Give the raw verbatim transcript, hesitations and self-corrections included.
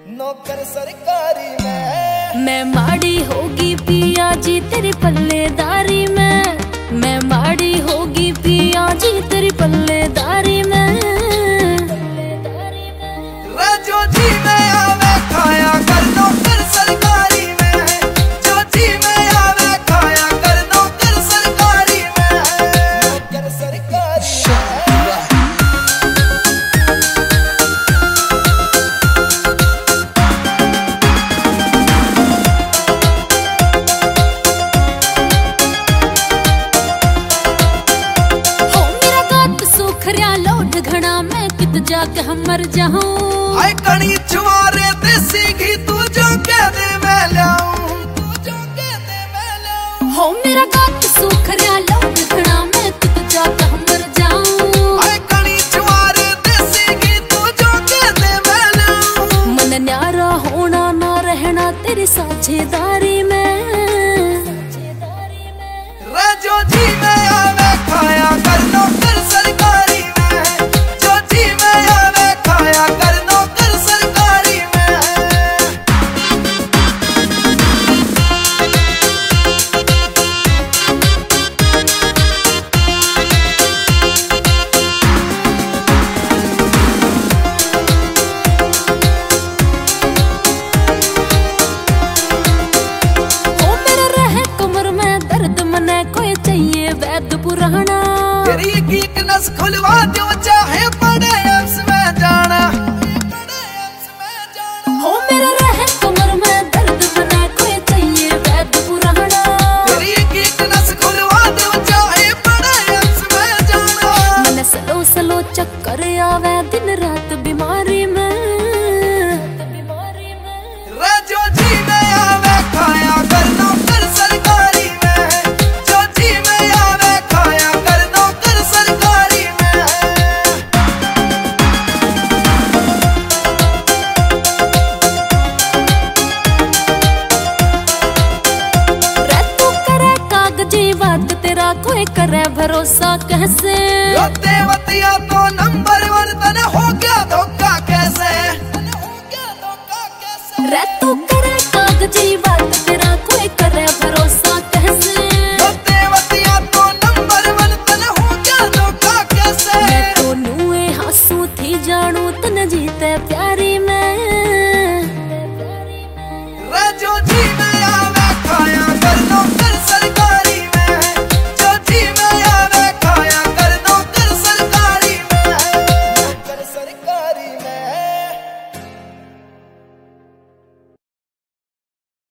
नौकर सरकारी में मैं माड़ी होगी पिया जी तेरी पल्लेदारी में, मैं माड़ी होगी पिया जी तेरी पल्लेदारी में। जो जी में आवे खाया कर नौकर सरकारी में, जो जी में आवे खाया कर नौकर सरकारी में, नौकर सरकारी में। हो मेरा गात सुखरिया लौट घड़ा मैं कित जाके हम मर जाऊं। हाय कणी छुआरे देसी घी तू जो कह दे मैं लाऊं, तू जो कह दे मैं लाऊं। हो मेरा गात सुखरिया लौट घड़ा मैं कित जाके हम मर जाऊं। हाय कणी छुआरे देसी घी तू जो कह दे मैं लाऊं। मन न्यारा होना ना रहना तेरी साझेदारी में। रे जो जी में आवे खाया कर नौकर सरकारी में, जो जी में आवे खाया कर नौकर सरकारी में। हो मेरा रहे कमर में दर्द मने कोई चाहिए वैद्य पुराना। तेरी कीक नस खुलवा दो चाहे बड़े एम्स में जाना, बड़े एम्स में जाना। हो मेरा रहे कमर में दर्द मने कोई चाहिए वैद्य पुराना। तेरी कीक नस खुलवा दो चाहे बड़े एम्स में जाना। मन सलो सलो चक्कर आवे दिन रात बीमारी में। बीमारी में रे जो जी में आवे खाया कर नौकर सरकारी में, जो जी में आवे खाया कर नौकर सरकारी में। रे तू करे कागजी बात तेरा कोई करे भरोसा कैसे। यो देवतिया तो नंबर वन तने हो गया धोखा कैसे, तने हो गया धोखा कैसे। रे तू करे कागजी बात तेरा कोई करे भरोसा कैसे। यो देवतिया तो नंबर वन तने हो गया धोखा कैसे। मैं तो नुए हंसू थी जानू तन जीते प्यार